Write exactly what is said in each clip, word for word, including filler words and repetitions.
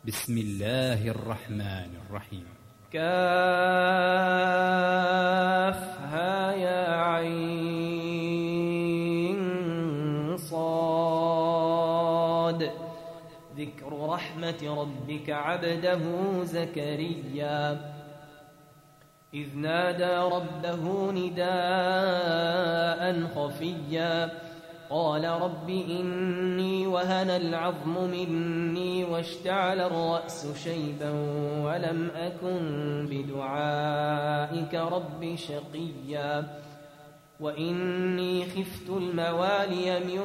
بسم الله الرحمن الرحيم. كافها يا عين صاد. ذكر رحمة ربك عبده زكريا إذ نادى ربه نداء خفيا قال رب إني وهن العظم مني واشتعل الرأس شيبا ولم أكن بدعائك رب شقيا وإني خفت الموالي من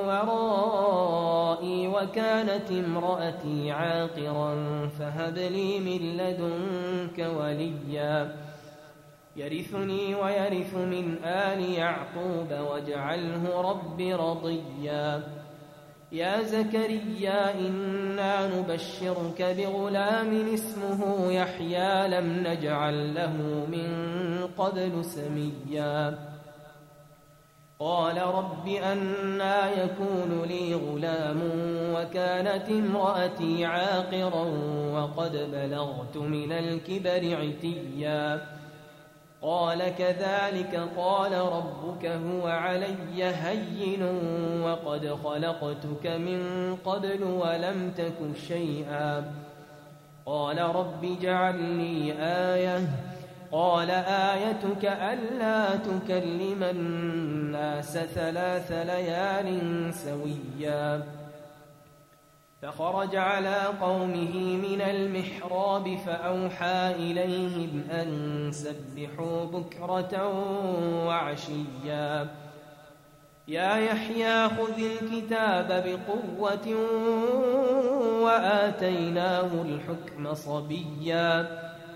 ورائي وكانت امرأتي عاقرا فهب لي من لدنك وليا يرثني ويرث من آل يعقوب واجعله رب رضيا يا زكريا إنا نبشرك بغلام اسمه يحيى لم نجعل له من قبل سميا قال رب أنى يكون لي غلام وكانت امرأتي عاقرا وقد بلغت من الكبر عتيا قال كذلك قال ربك هو علي هين وقد خلقتك من قبل ولم تك شيئا قال رب اجعل لي آية قال آيتك ألا تكلم الناس ثلاث ليال سويا فخرج على قومه من المحراب فأوحى إليهم أن سبحوا بكرة وعشيا يا يحيى خذ الكتاب بقوة وآتيناه الحكم صبيا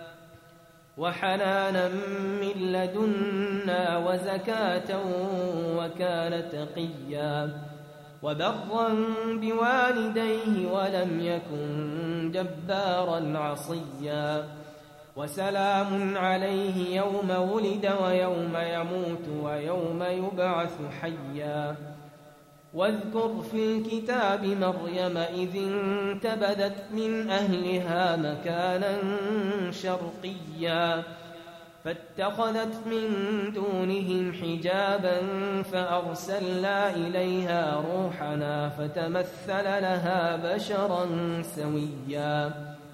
وحنانا من لدنا وزكاة وكان تقيا وبرا بوالديه ولم يكن جبارا عصيا وسلام عليه يوم ولد ويوم يموت ويوم يبعث حيا واذكر في الكتاب مريم إذ انتبذت من أهلها مكانا شرقيا فاتخذت من دونهم حجابا فأرسلنا إليها روحنا فتمثل لها بشرا سويا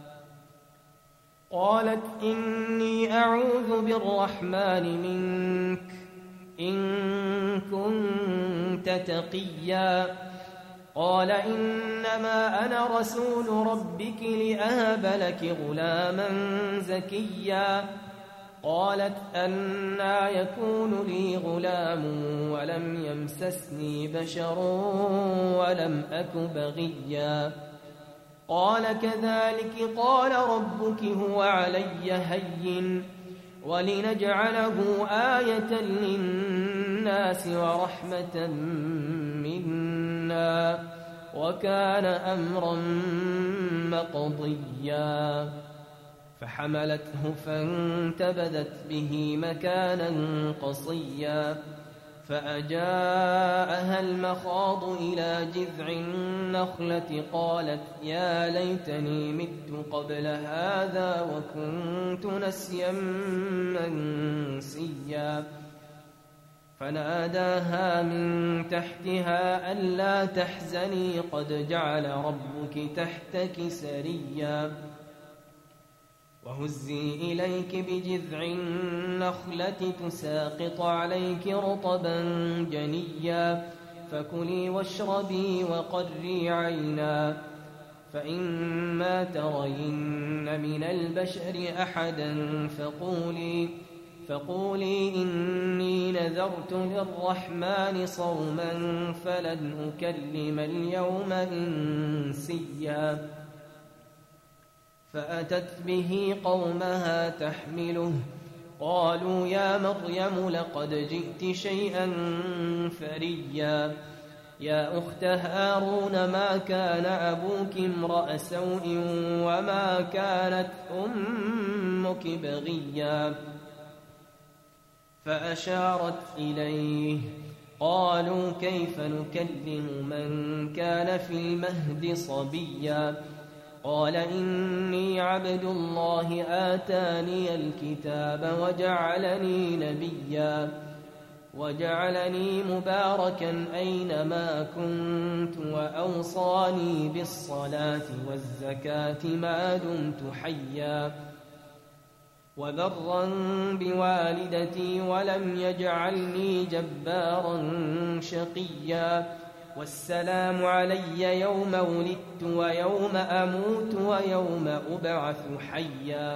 قالت إني أعوذ بالرحمن منك إن كنت تقيا قال إنما أنا رسول ربك لأهب لك غلاما زكيا قالت أنى يكون لي غلام ولم يمسسني بشر ولم أك بغيا قال كذلك قال ربك هو علي هين ولنجعله آية للناس ورحمة منا وكان أمرا مقضيا فحملته فانتبذت به مكانا قصيا فأجاءها المخاض إلى جذع النخلة قالت يا ليتني مت قبل هذا وكنت نسيا منسيا فناداها من تحتها ألا تحزني قد جعل ربك تحتك سريا وهزي إليك بجذع النخلة تساقط عليك رطبا جنيا فكلي واشربي وقري عينا فإما ترين من البشر أحدا فقولي فقولي إني نذرت للرحمن صوما فلن أكلم اليوم إنسيا فأتت به قومها تحمله قالوا يا مريم لقد جئت شيئا فريا يا أخت هارون ما كان أبوك امرأ سوء وما كانت أمك بغيا فأشارت إليه قالوا كيف نكلم من كان في المهد صبيا قال إني عبد الله آتاني الكتاب وجعلني نبيا وجعلني مباركا أينما كنت وأوصاني بالصلاة والزكاة ما دمت حيا وبرا بوالدتي ولم يجعلني جبارا شقيا والسلام علي يوم ولدت ويوم أموت ويوم أبعث حيا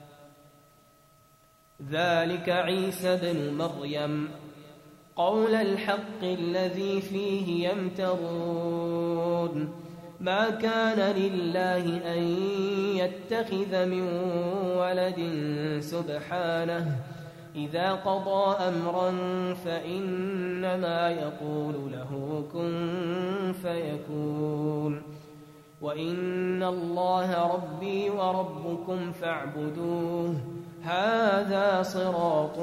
ذلك عيسى بن مريم قول الحق الذي فيه يمترون ما كان لله أن يتخذ من ولد سبحانه إذا قضى أمرا فإنما يقول له كن فيكون وإن الله ربي وربكم فاعبدوه هذا صراط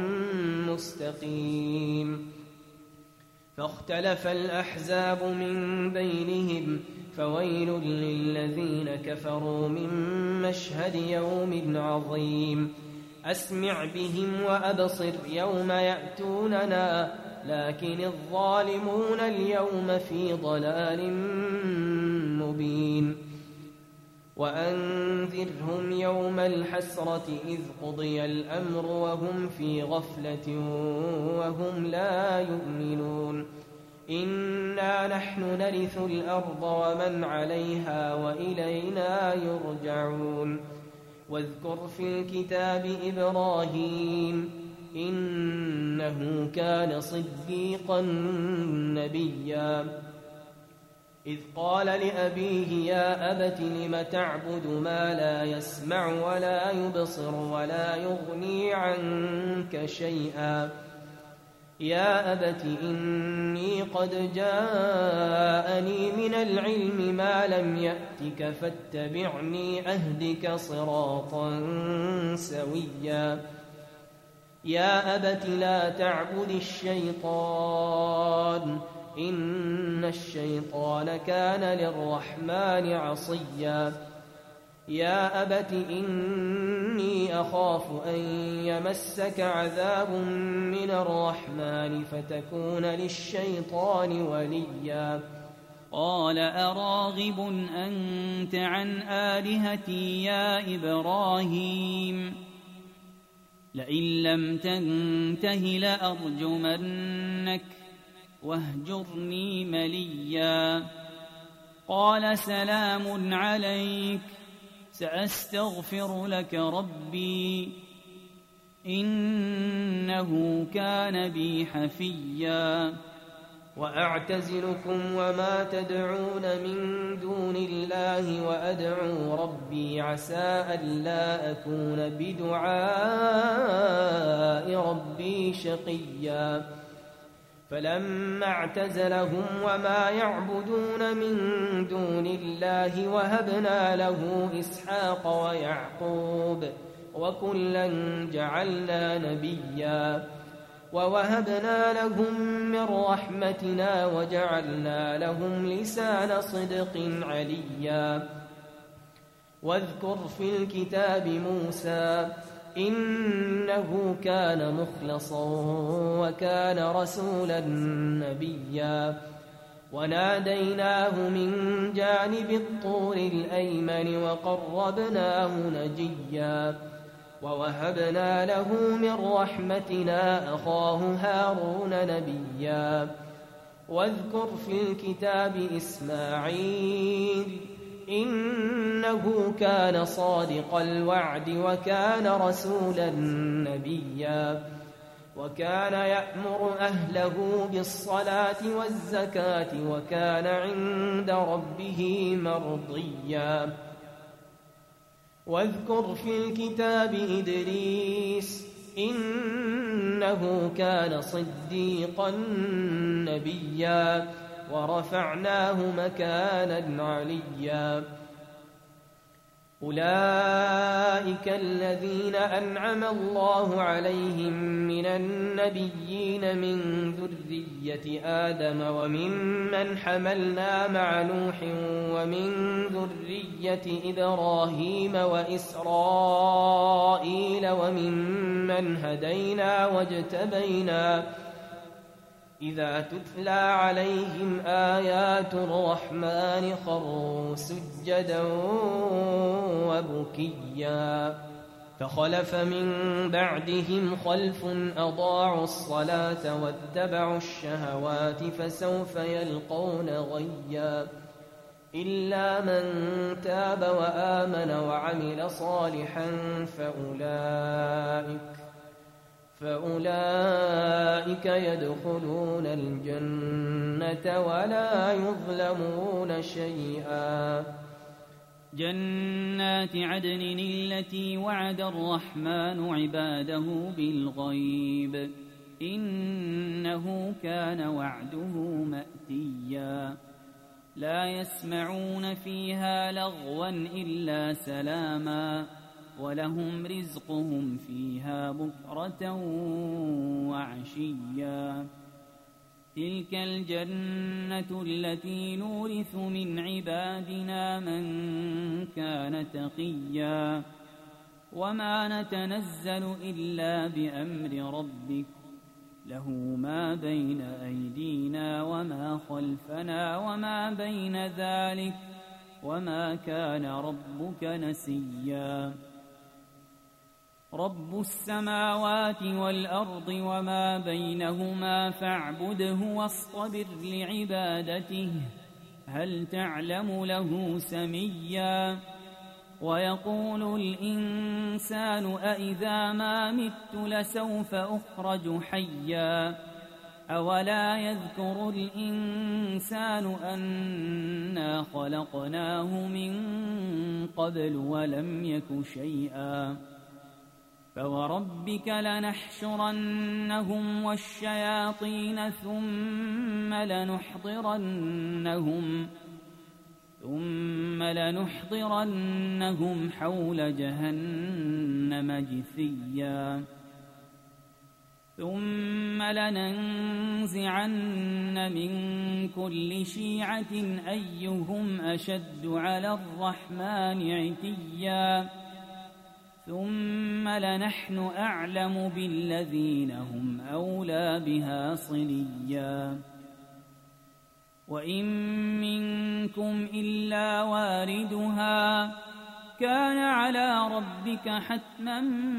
مستقيم فاختلف الأحزاب من بينهم فويل للذين كفروا من مشهد يوم عظيم أسمع بهم وأبصر يوم يأتوننا لكن الظالمون اليوم في ضلال مبين وأنذرهم يوم الحسرة إذ قضي الأمر وهم في غفلة وهم لا يؤمنون إنا نحن نرث الأرض ومن عليها وإلينا يرجعون واذكر في الكتاب إبراهيم إنه كان صديقا نبيا إذ قال لأبيه يا أبت لم تعبد ما لا يسمع ولا يبصر ولا يغني عنك شيئا يا أبت إني قد جاءني من العلم ما لم يأتك فاتبعني أهدك صراطا سويا يا أبت لا تعبد الشيطان إن الشيطان كان للرحمن عصيا يا أبت إني أخاف أن يمسك عذاب من الرحمن فتكون للشيطان وليا قال أراغب أنت عن آلهتي يا إبراهيم لئن لم تنته لأرجمنك واهجرني مليا قال سلام عليك سأستغفر لك ربي إنه كان بي حفيا وأعتزلكم وما تدعون من دون الله وأدعو ربي عسى ألا أكون بدعاء ربي شقيا فلما اعتزلهم وما يعبدون من دون الله وهبنا له إسحاق ويعقوب وكلا جعلنا نبيا ووهبنا لهم من رحمتنا وجعلنا لهم لسان صدق عليا واذكر في الكتاب موسى إنه كان مخلصا وكان رسولا نبيا وناديناه من جانب الطور الأيمن وقربناه نجيا ووهبنا له من رحمتنا أخاه هارون نبيا واذكر في الكتاب إسماعيل إنه كان صادق الوعد وكان رسولا نبيا وكان يأمر أهله بالصلاة والزكاة وكان عند ربه مرضيا واذكر في الكتاب إدريس إنه كان صديقا نبيا ورفعناه مكانا عليا أولئك أولئك الذين أنعم الله عليهم من النبيين من ذرية آدم وممن حملنا مع نوح ومن ذرية إبراهيم وإسرائيل وممن هدينا واجتبينا إذا تتلى عليهم آيات الرحمن خروا سجدا وبكيا فخلف من بعدهم خلف أضاعوا الصلاة واتبعوا الشهوات فسوف يلقون غيا إلا من تاب وآمن وعمل صالحا فأولئك فأولئك يدخلون الجنة ولا يظلمون شيئا. جنات عدن التي وعد الرحمن عباده بالغيب إنه كان وعده مأتيا لا يسمعون فيها لغوا إلا سلاما ولهم رزقهم فيها بكرة وعشيا تلك الجنة التي نورث من عبادنا من كان تقيا وما نتنزل إلا بأمر ربك له ما بين أيدينا وما خلفنا وما بين ذلك وما كان ربك نسيا رب السماوات والأرض وما بينهما فاعبده واصطبر لعبادته هل تعلم له سميا ويقول الإنسان أإذا ما مت لسوف أخرج حيا أولا يذكر الإنسان أنا خلقناه من قبل ولم يك شيئا فوربك لنحشرنهم والشياطين ثم لنحضرنهم ثم لنحضرنهم حول جهنم جثيا ثم لننزعن من كل شيعة أيهم أشد على الرحمن عتيا ثم لنحن أعلم بالذين هم أولى بها صليا وإن منكم إلا واردها كان على ربك حتما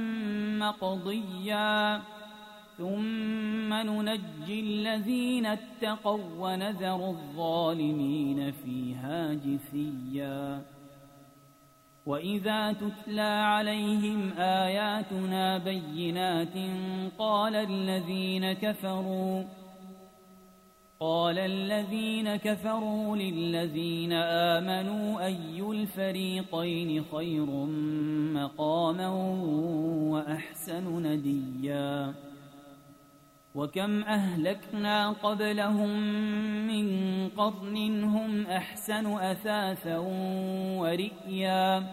مقضيا ثم ننجي الذين اتقوا ونذر الظالمين فيها جثيا وإذا تتلى عليهم آياتنا بينات قال الذين كفروا قال الذين كفروا للذين آمنوا أي الفريقين خير مقاما وأحسن نديا وكم أهلكنا قبلهم من قرن هم أحسن أثاثا ورئيا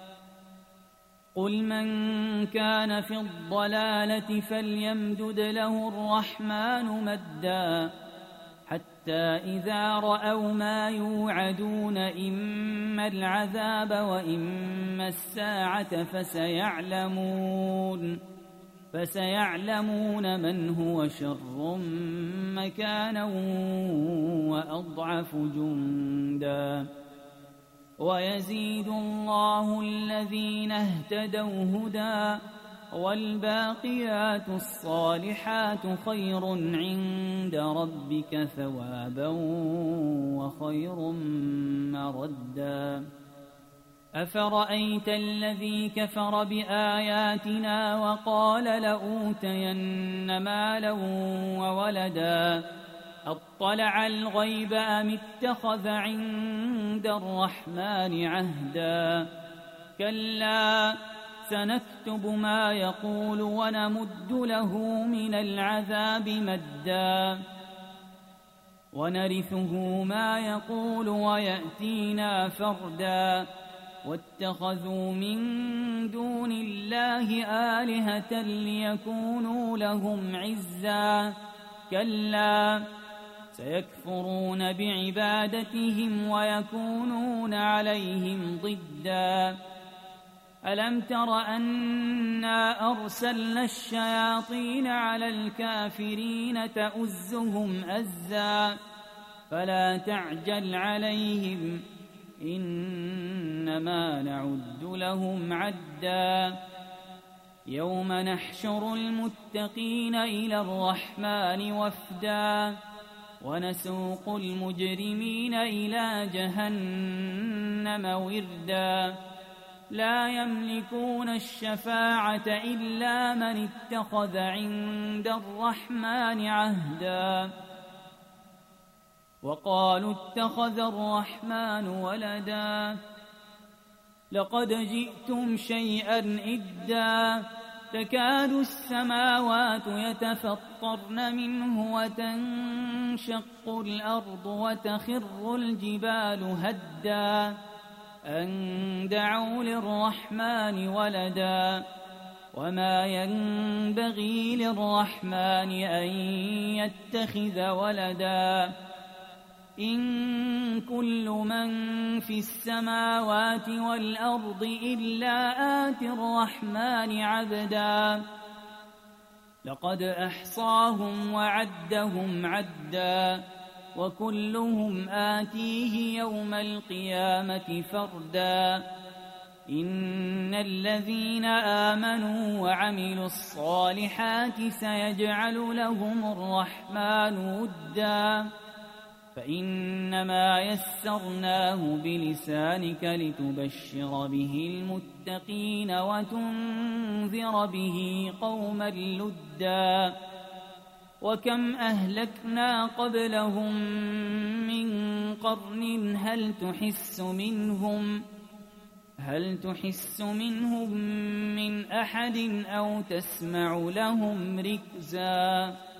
قل من كان في الضلالة فليمدد له الرحمن مدا حتى إذا رأوا ما يوعدون إما العذاب وإما الساعة فسيعلمون فسيعلمون من هو شر مكانا وأضعف جندا ويزيد الله الذين اهتدوا هدى والباقيات الصالحات خير عند ربك ثوابا وخير مردا أفرأيت الذي كفر بآياتنا وقال لأوتين مالا وولدا أطلع الغيب أم اتخذ عند الرحمن عهدا كلا سنكتب ما يقول ونمد له من العذاب مدا ونرثه ما يقول ويأتينا فردا واتخذوا من دون الله آلهة ليكونوا لهم عزا كلا سيكفرون بعبادتهم ويكونون عليهم ضدا ألم تر أنا أرسلنا الشياطين على الكافرين تؤزهم أزا فلا تعجل عليهم إنما نعد لهم عدا يوم نحشر المتقين إلى الرحمن وفدا ونسوق المجرمين إلى جهنم وردا لا يملكون الشفاعة إلا من اتخذ عند الرحمن عهدا وقالوا اتخذ الرحمن ولدا لقد جئتم شيئا إدا تكاد السماوات يتفطرن منه وتنشق الأرض وتخر الجبال هدا أن دعوا للرحمن ولدا وما ينبغي للرحمن أن يتخذ ولدا إن كل من في السماوات والأرض إلا آتي الرحمن عبدا لقد أحصاهم وعدهم عدا وكلهم آتيه يوم القيامة فردا إن الذين آمنوا وعملوا الصالحات سيجعل لهم الرحمن ودا فإنما يسرناه بلسانك لتبشر به المتقين وتنذر به قوما لدا وكم أهلكنا قبلهم من قرن هل تحس منهم هل تحس منهم من أحد أو تسمع لهم ركزا